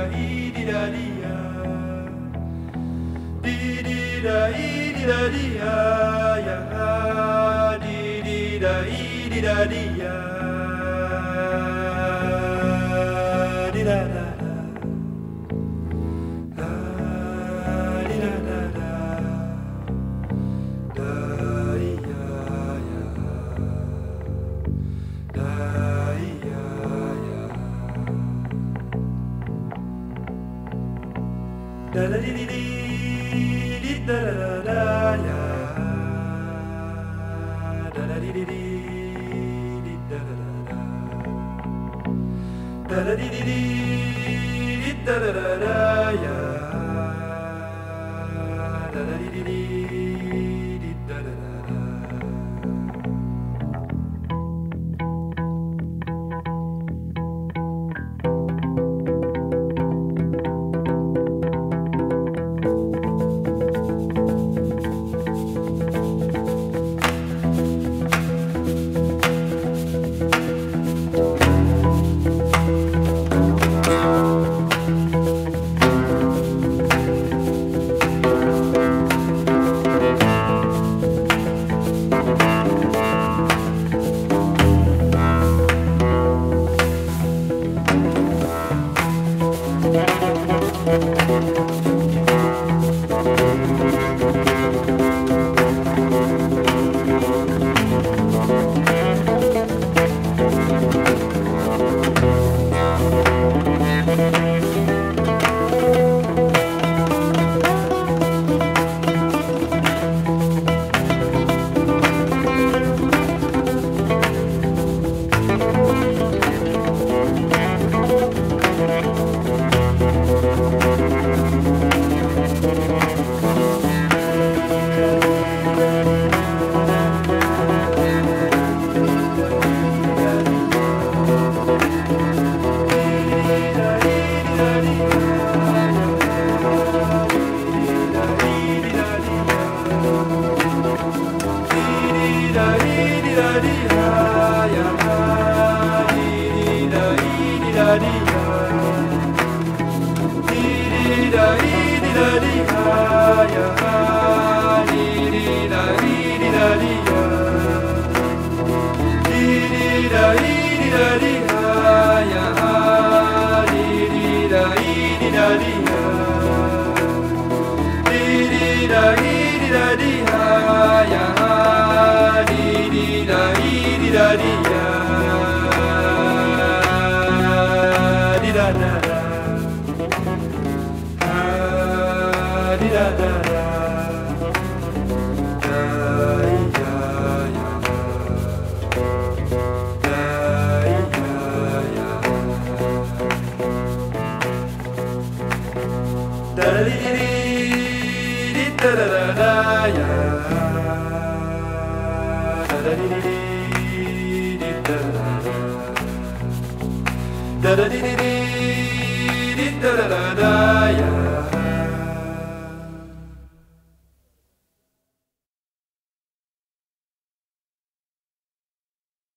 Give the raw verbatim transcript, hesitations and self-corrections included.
Da da di di di di da da da da ya. Da da di di di di da da da da. Da da di di di di da da da da ya. Da da di di di di da da da da. Da da di di di di da da da da ya.